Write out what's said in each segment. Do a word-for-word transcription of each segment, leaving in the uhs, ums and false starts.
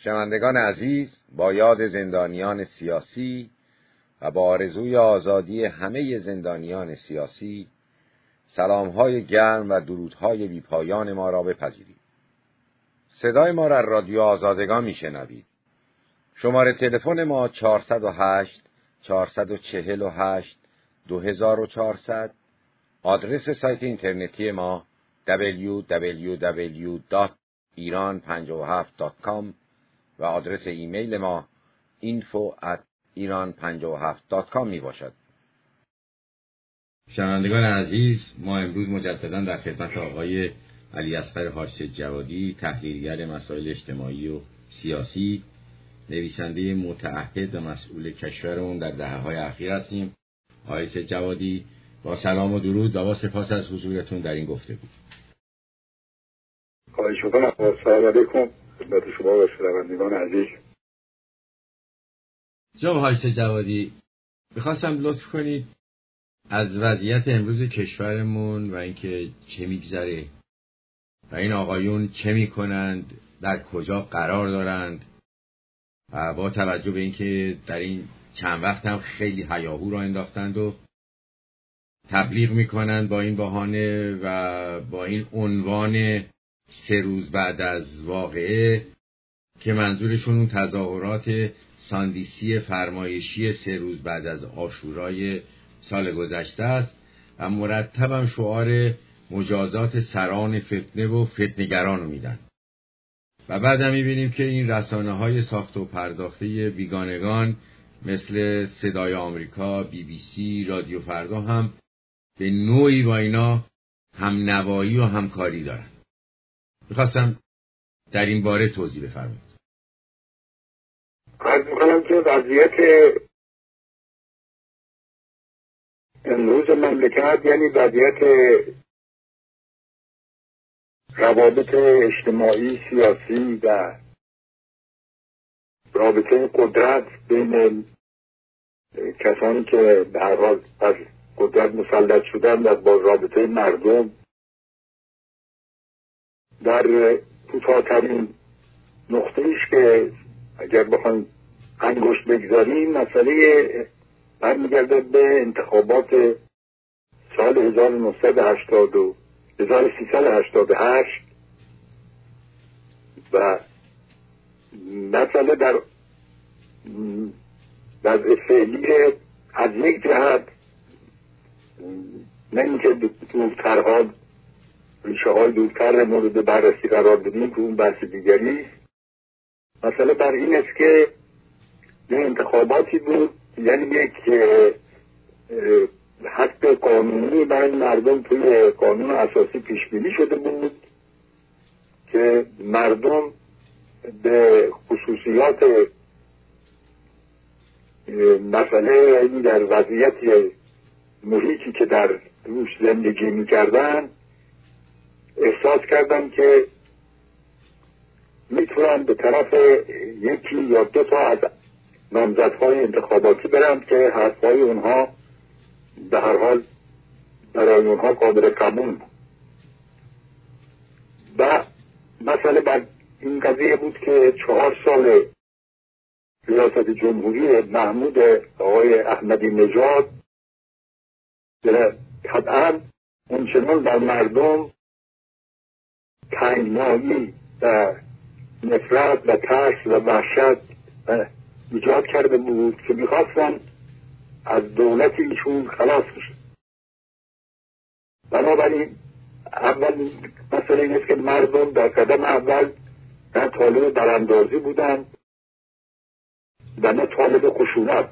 شنوندگان عزیز، با یاد زندانیان سیاسی و با آرزوی آزادی همه زندانیان سیاسی، سلام‌های گرم و درودهای بی‌پایان ما را بپذیرید. صدای ما را رادیو آزادگان میشنوید. شماره تلفن ما چهارصد و هشت چهارصد و چهل و هشت دو هزار و چهارصد، آدرس سایت اینترنتی ما دبلیو دبلیو دبلیو دات ایران پنجاه و هفت دات کام و آدرس ایمیل ما اینفو ات ایران پنجاه و هفت دات کام می باشد. شنوندگان عزیز، ما امروز مجددا در خدمت آقای علیاصغر حاج جوادی، تحلیلگر مسائل اجتماعی و سیاسی، نویسنده متعهد و مسئول کشورمون در دهه‌های اخیر هستیم. آقای جوادی، با سلام و درود و با سپاس از حضورتون در این گفتگو. خواهش می‌کنم. السلام علیکم خدمت شما و شنوندگان عزیز. جناب حاج جوادی، می‌خواستم لطف کنید از وضعیت امروز کشورمون و اینکه چه می‌گذره و این آقایون چه می‌کنند، در کجا قرار دارند و با توجه به اینکه در این چند وقت هم خیلی هیاهو را انداختند و تبلیغ می‌کنند با این بهانه و با این عنوان سه روز بعد از واقعه که منظورشون اون تظاهرات ساندیسی فرمایشی سه روز بعد از عاشورای سال گذشته است و مرتباً شعار مجازات سران فتنه و فتنه‌گران رو میدن. و بعد هم میبینیم که این رسانه‌های ساخت و پرداخته بیگانگان مثل صدای آمریکا، بی بی سی، رادیو فردا هم به نوعی با اینا هم نوایی و همکاری دارن. میخواستم در این باره توضیح بفرمایید. عرض میکنم که وضعیت امروز مملکت، یعنی وضعیت روابط اجتماعی، سیاسی و رابطه قدرت بین کسانی که به هر حال از قدرت مسلط شدن و با رابطه مردم، در کوتاه‌ترین نقطه‌ایش که اگر بخوایم انگشت بگذاریم، مسئله برمیگرده به انتخابات سال هزار و نهصد و هشتاد و هزار و سیصد و هشتاد و هشت و مسئله در وضع فعلی از یک جهت، نه اینکه دورترها ریشه های دورتر مورد بررسی قرار بدیم که اون بحث دیگری است. مسئله بر این است که یه انتخاباتی بود، یعنی یک حق قانونی برای مردم توی قانون اساسی پیش بینی شده بود که مردم به خصوصیات مسئله، یعنی در وضعیت محیطی که در روش زندگی می‌کردن، احساس کردن که میتونن به طرف یکی یا دو تا از نامزدهای انتخاباتی برند که حرفهای اونها به هر حال برای اونها قابل قبول بود. و مسئله بر این قضیه بود که چهار سال ریاست جمهوری محمود آقای احمدی نژاد طبعا اونچنان بر مردم تنگنایی و نفرت و ترس و وحشت ایجاد کرده بود که میخواستن از دولت ایشون خلاص بشن. بنابراین اول مسئله این است که مردم در قدم اول نه طالب براندازی بودن و نه طالب خشونت،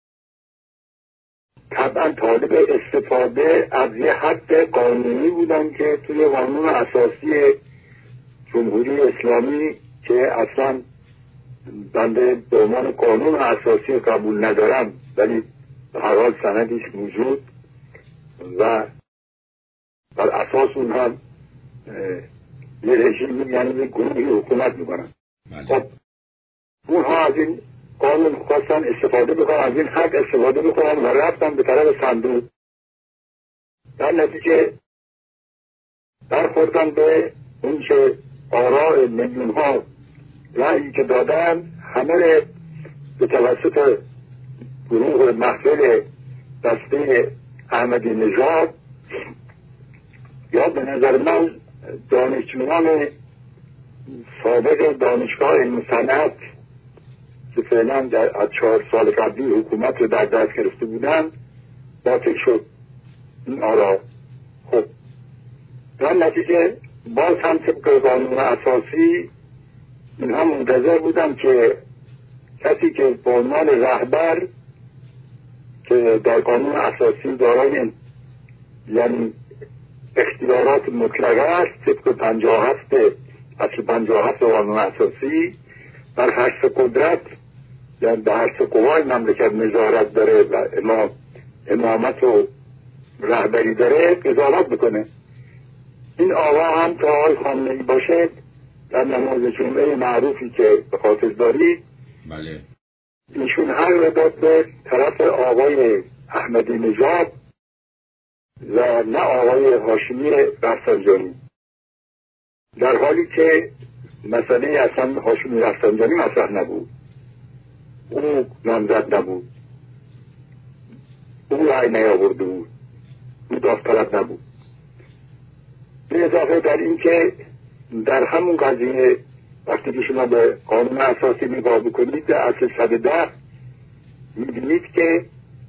طبعا طالب استفاده از یه حق قانونی بودن که توی قانون اساسی جمهوری اسلامی که اصلا بنده به عنوان قانون اساسی قبول ندارم، ولی به هر حال سندیش موجود و بر اساس اون هم یه رژیم، یعنی گروهی حکومت میکنن. خب اونها از این قانون خواستن استفاده بکنن، از این حق استفاده بکنن و رفتن به طرف صندوق. در نتیجه برخوردن به اون که آراء میلیون ها رأیی که دادن همه به توسط گروه محفل دسته احمدی نژاد یا به نظر من دانشجویان سابق دانشگاه علم صنعت که فعلا در از چهار سال قبلی حکومت رو در دست گرفته بودن باطل شد این آرا. خب در نتیجه باز هم طبق قانون اساسی اینها منتظر بودن که کسی که به عنوان رهبر که در قانون اساسی دارای یعنی اختیارات مطلقه است طبق پنجاه و هفت اصل پنجاه و هفت قانون اساسی بر هر قدرت یعنی به هر قوای مملکت نظارت داره و امام امامت و رهبری داره قضاوت بکنه. این آقا هم تا آقای خامنه‌ای باشه در نماز جمعه معروفی که به خاطر دارید بله ایشون حق داد به طرف آقای احمدی نژاد و نه آقای هاشمی رفسنجانی، در حالی که مسئله اصلا هاشمی رفسنجانی مطرح نبود، او نامزد نبود، او رأی نیاورده بود، او داوطلب نبود. به اضافه در این که در همون قضیه وقتی که شما به قانون اساسی نگاه بکنید در اصل صد و ده می‌بینید که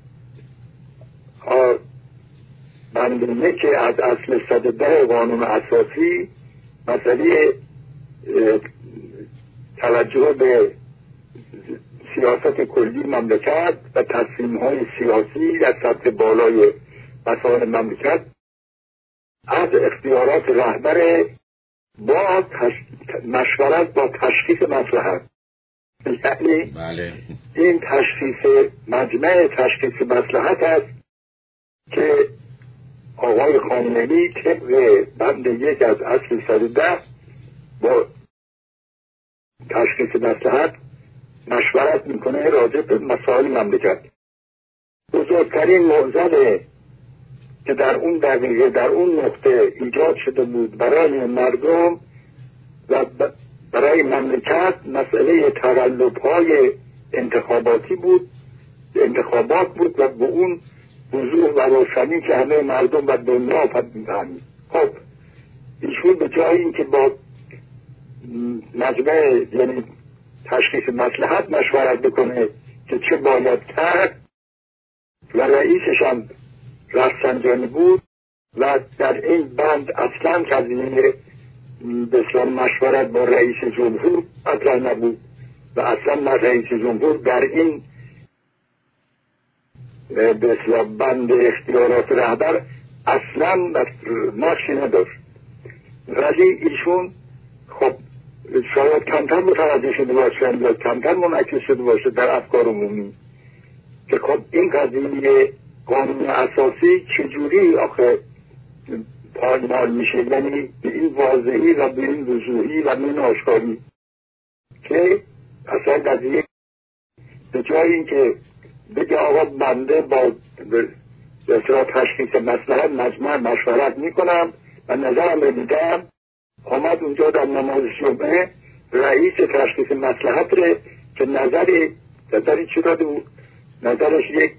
بندونه که از اصل صد و ده قانون اساسی مسئله توجه به سیاست کلی مملکت و تصمیم‌های سیاسی در سطح بالای مسائل مملکت از اختیارات رهبر با تش... مشورت با تشخیص مصلحت، یعنی بله. این تشخیص مجمع تشخیص مصلحت است که آقای خامنه‌ای طبق بند یک از اصل صد و ده با تشخیص مصلحت مشورت میکنه راجع به مسائل مملکت. بزرگترین معضل که در اون دقیقه در اون نقطه ایجاد شده بود برای مردم و برای مملکت مسئله تقلب‌های انتخاباتی بود، انتخابات بود و به اون وضوح و روشنی که همه مردم و دنیا فهمید. خب ایشون به جای اینکه با مجمع یعنی تشخیص مصلحت مشورت بکنه که چه باید کرد و رئیسش هم رفسنجانی بود و در این بند اصلا قضیه به اسلام مشورت با رئیس جمهور مطرح نبود و اصلا رئیس جمهور در این به اسلام بند اختیارات رهبر اصلا نقشی نداشت. ولی ایشون خب شاید کمتر متوجه شده باشه یا کمتر منعکس شده باشه در افکار عمومی که خب این قضیه قانون اساسی چجوری آخه پایمال میشه، یعنی به این واضحی و به این وضوحی و به این آشکاری که اصلا قضیه به جای اینکه بگه آقا بنده با اصلا تشخیص مصلحت مجمع مشورت میکنم و نظرم رو میدم، آمد اونجا در نماز جمعه رئیس تشخیص مصلحت ره که نظری نظری چی داده بود؟ نظرش یک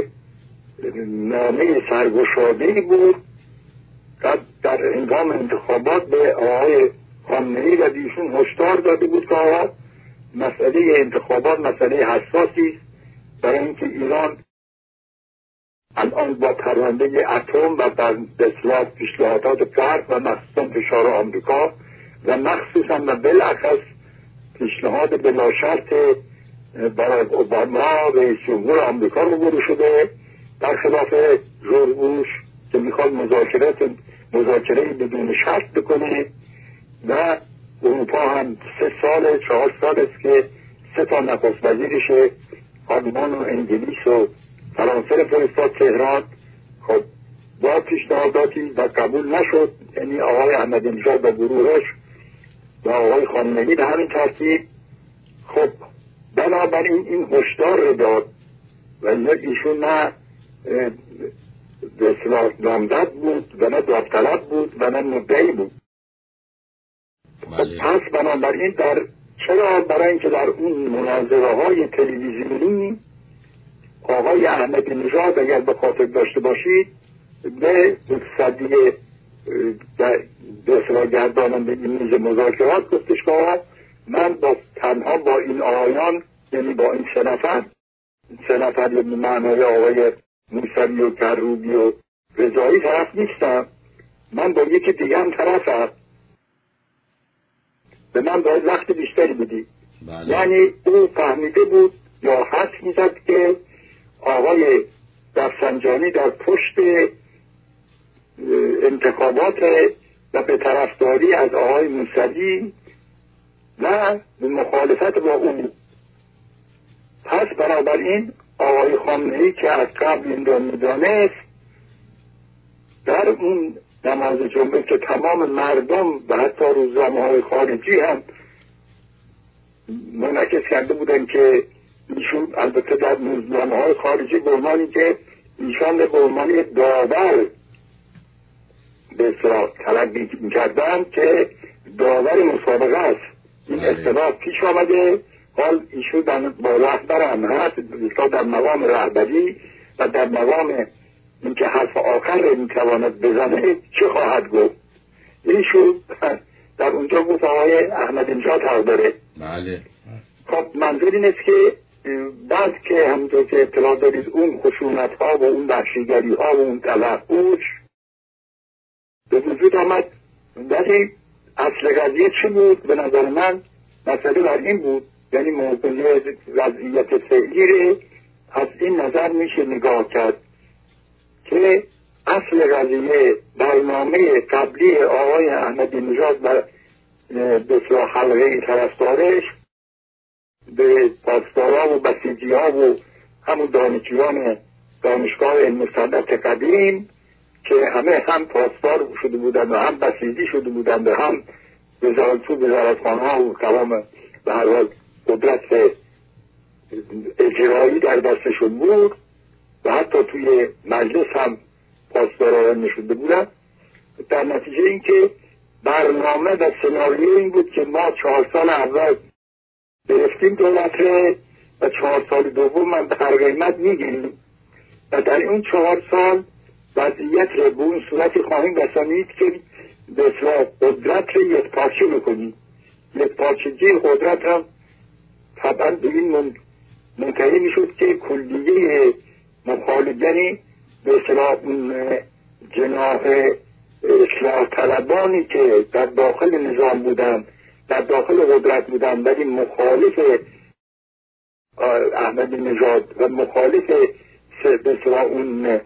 نامه سرگشاده‌ای بود در هنگام انتخابات به آقای خامنه‌ای و ایشون هشدار داده بود که آقا مسئله انتخابات مسئله حساسی است برای اینکه ایران الان با پرونده اتم و بر اصلاح پیشنهادات غرب و مخصوصا فشار آمریکا و مخصوصا و بالاخص پیشنهاد بلا شرط باراک اوباما رئیس جمهور آمریکا روبرو شده در خلاف جورج بوش که میخواد مذاکرات مذاکره بدون شرط بکنه و اروپا هم سه سال چهار سال است که سه تا نخست وزیرشه آلمان و انگلیس و فرانسه فرستاد تهران. خب با پیشنهاداتی و قبول نشد، یعنی آقای احمدی نژاد و گروهش و آقای خامنه‌ای به همین ترتیب. خب بنابراین این هشدار رو داد و ایشون نه به اصطلاح نامزد بود و نه داوطلب بود و نه مدعی بود. خب پس بنابراین در چرا؟ برای اینکه در اون مناظره های تلویزیونی آقای احمدی نژاد اگر به خاطر داشته باشید به صدی به اصلاح گرداننده میز مذاکرات گفتش که من با تنها با این آقایان، یعنی با این سه نفر سه نفر به معنای آقای موسوی و کروبی و رضایی طرف نیستم، من با یکی دیگه هم طرفم، به من باید وقت بیشتری بدی. بله. یعنی او فهمیده بود یا حس میزد که آقای رفسنجانی در پشت انتخابات و به طرفداری از آقای موسوی و به مخالفت با اون. پس بنابراین آقای خامنه‌ای که از قبل این را میدانست در اون نماز جمعه که تمام مردم و حتی روزنامه‌های خارجی هم منعکس کرده بودن که ایشون، البته در روزنامه‌های خارجی به عنوانی که ایشان به عنوان داور به اصطلاح تلقی می‌کردن که داور مسابقه است، این اصطلاح پیش آمده. حال ایشون با رهبر هم هست، در مقام رهبری و در مقام اینکه حرف آخر رو میتواند بزنه چه خواهد گفت. ایشون در اونجا گفت آقای احمدی نژاد حق داره. بله. خب منظور این است که بعد که همونطور که اطلاع دارید اون خشونت ها و اون وحشیگری ها و اون توحش به وجود آمد، ولی اصل قضیه چی بود؟ به نظر من مسئله بر این بود، یعنی موضوع وضعیت فعلی رو از این نظر میشه نگاه کرد که اصل قضیه برنامه قبلی آقای احمدی نژاد و به اصطلاح حلقه طرفدارش به پاسدارا و بسیجی‌ها و همون دانشجویان دانشگاه علم صنعت قدیم که همه هم پاسدار شده بودند و هم بسیجی شده بودند و هم وزارت و وزارتخانه‌ها و تمام به هر حال قدرت اجرایی در دستشون بود و حتی توی مجلس هم پاسداران نشده بودن. در نتیجه اینکه برنامه و سناریو این بود که ما چهار سال اول گرفتیم دولت و چهار سال دوم من به هر قیمت میگیریم و در اون چهار سال وضعیت رو به اون صورتی خواهیم رسانید که به اصلاح قدرت رو یک پارچه بکنیم. یک پارچگی قدرت هم طبعا به این منتهی میشد که کلیه مخالفانی به اصلاح اون جناح اصلاح طلبانی که در داخل نظام بودن، در داخل قدرت بودن ولی مخالف احمدی نژاد و مخالف به اصلاح اون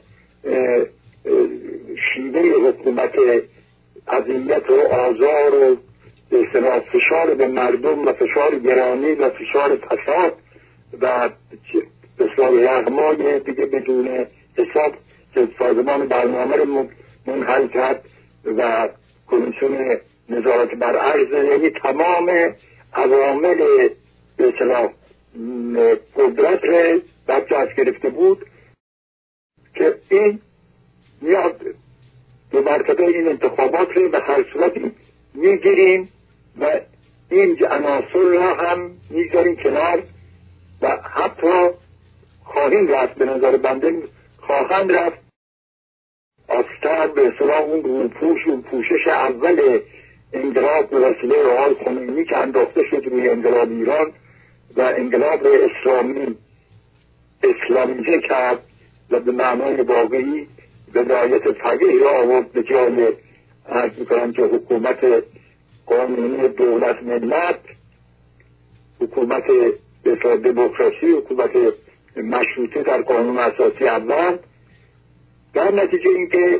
شیوه حکومت اذیت و آزار و به اصطلاح فشار به مردم و فشار گرانی و فشار فساد و به اصطلاح یغمای دیگه بدون حساب که سازمان برنامه رو منحل کرد و کمیسیون نظارت بر ارز، یعنی تمام عوامل به اصطلاح قدرت رو برجست گرفته بود که این میاد دو مرتبه این انتخابات رو به هر صورتی میگیریم و این عناصر را هم میگذاریم کنار و حتی خواهیم رفت، به نظر بنده خواهند رفت آستر به اصطلاح اون روپوش و پوشش اول انقلاب به وسیله آقای خمینی که انداخته شد روی انقلاب ایران و انقلاب اسلامی اسلامیزه کرد و به معنای واقعی ولایت فقیه را آورد به جای عرض میکنم که حکومت قانونی دولت ملت، حکومت به دموکراسی، حکومت مشروطه در قانون اساسی اول. در نتیجه اینکه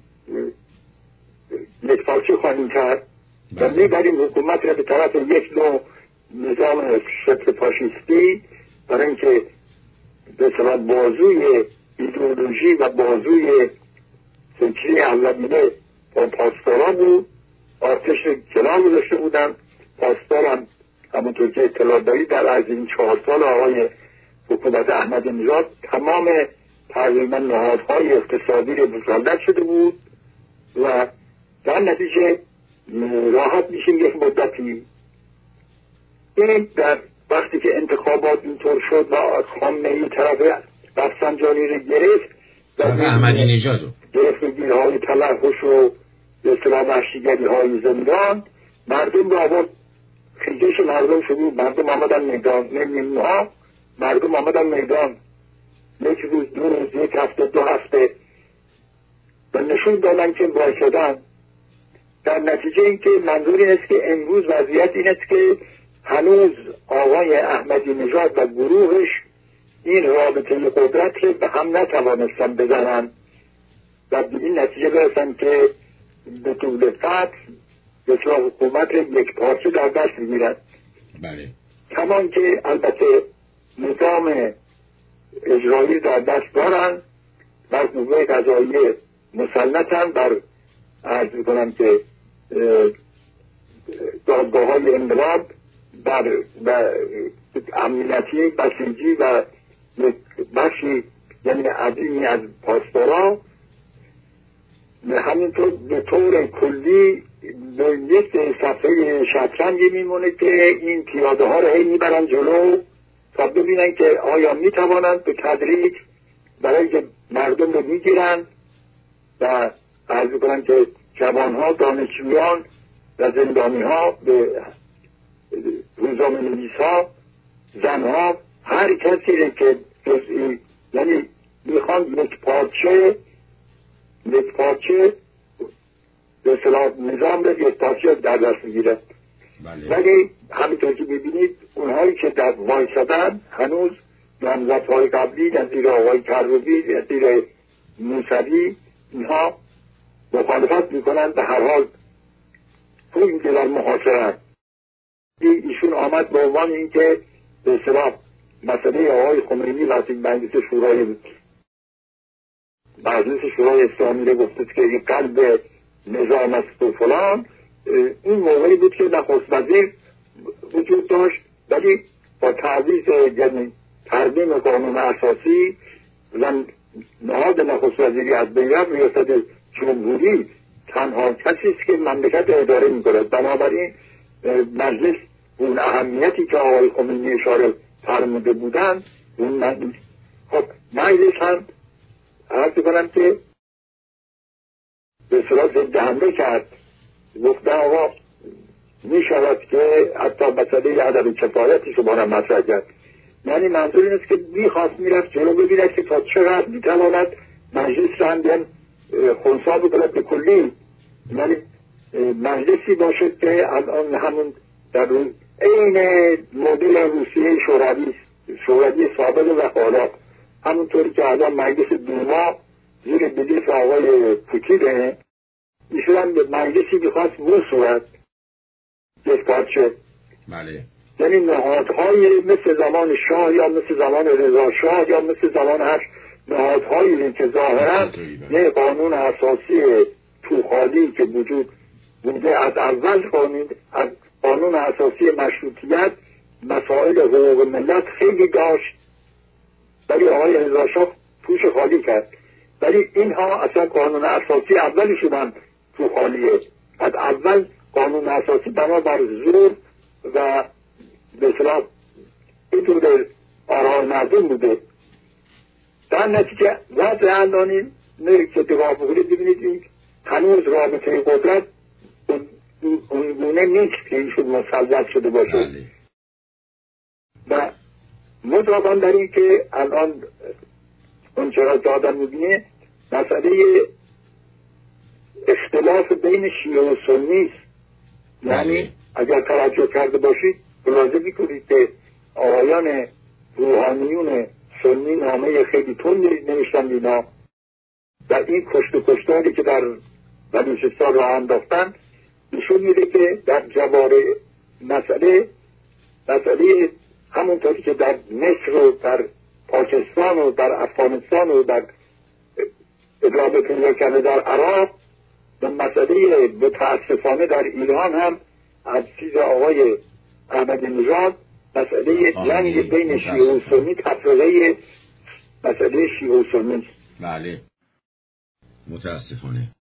یک پارچه خواهیم کرد و میبریم حکومت را به طرف یک نوع نظام شکل فاشیستی، برای اینکه به اصطلاح بازوی ایدئولوژی و بازوی فکری اولیه با پاسدارا بود. آتش کنار گذاشته بودن. پاسدار هم همونطور که اطلاع دارید در از این چهار سال آقای حکومت احمدی نژاد تمام تقریبا نهادهای اقتصادی رو مسلط شده بود و در نتیجه راحت میشیم یک مدتی این در وقتی که انتخابات اینطور شد و خامنه‌ای طرف رفسنجانی رو گرفت و احمدی نژاد گرفت گیرهای تلحش و به اصطلاح وحشیگری های زندان، مردم رو آورد، خیزش مردم شروع، مردم آمدن میدان، نمیدیم ها مردم آمدن میدان یک روز، دو روز، یک هفته، دو هفته و نشون دادن که وایسادن. در نتیجه این که منظور این است که امروز وضعیت این است که هنوز آقای احمدی نژاد و گروهش این رابطه قدرت رو به هم نتوانستن بزنن و به این نتیجه برسن که به طول فتح بسیار حکومت یک پارچه در دست میگیرد. بله. کمان که البته نظام اجرایی در دست دارن، بر قوه قضاییه مسلطن، بر عرض میکنم که دادگاه های انقلاب، بر امنیتی بسیجی و بخشی یعنی عظیمی از پاسدارا، همینطور به طور کلی به یک صفحه شطرنجی میمونه که این پیاده ها رو هی میبرن جلو تا ببینن که آیا میتوانند به تدریج برای که مردم رو میگیرن و عرض کنن که جوانها، دانشجویان و زندانی ها، به روزنامه نویس ها، زنها، هر کسی که جزئی، یعنی میخوان یک پارچه یک پارچه به اصطلاح نظام رو یک پارچه در دست میگیره. بله. ولی همینطور که ببینید اونهایی که در وایسادن هنوز نامزدهای قبلی نظیر آقای کروبی، نظیر موسوی، اینها مخالفت میکنن، به هر حال تو این که در محاصره ایشون آمد به عنوان این که به اصطلاح مسئله آقای خمینی وقتی مجلس شورای مجلس شورای اسلامی رو گفته که این قلب نظام است و فلان، این موقعی بود که نخست وزیر وجود داشت، ولی با تعویض یعنی ترمیم قانون اساسی و نهاد نخست وزیری از بین رفت، ریاست جمهوری تنها کسی است که مملکت اداره می‌کند. بنابراین مجلس اون اهمیتی که آقای خمینی اشاره فرموده بودن، اون مجلس خب مجلس هم عرض کنم که به صورت ضد حمله کرد، گفتن آقا می شود که حتی مسئله عدم کفایتی شما را مطرح کرد. یعنی منظور این است که میخواست میرفت جلو ببیند که تا چقدر میتواند مجلس را هم بیان خونسا بکند به کلی، یعنی مجلسی باشد که الان همون در روز این مدل روسیه شوروی شوروی سابق و حالا همونطوری که الان مجلس دوما زیر بدیس آقای پوتینه، ایشون به مجلسی میخواست مو صورت یک پارچه. بله. یعنی نهادهای مثل زمان شاه یا مثل زمان رضا شاه یا مثل زمان هر نهادهایی که ظاهرا نه قانون اساسی توخالی که وجود بوده از اول قانون از قانون اساسی مشروطیت مسائل حقوق ملت خیلی داشت، ولی آقای رضا شاه توش خالی کرد. ولی اینها اصلا قانون اساسی اولیشون هم تو خالیه. از اول قانون اساسی بنابر زور و به اصطلاح اینطور آرای مردم بوده. در نتیجه وضع الانی نه که دقیق بکنید ببینید این هنوز رابطه قدرت اونگونه نیست که ایشون مسلط شده باشه. و مضافاً در این که الان اون چرا که آدم میبینه مسئله اختلاف بین شیعه و سنی است. یعنی اگر توجه کرده باشید ملاحظه میکنید که آقایان روحانیون سنی نامه خیلی تند نوشتن اینا و این کشت و کشتاری که در بلوچستان راه انداختن نشون میده که در جواره مسئله مسئله همونطوری که در مصر و در پاکستان و در افغانستان و در ادامه پیدا کرده در عراق و مسئله متاسفانه در ایران هم از چیز آقای احمدی نژاد مسئله جنگ بین شیعه و سنی تفرقه مسئله شیعه و سنی. بله متاسفانه.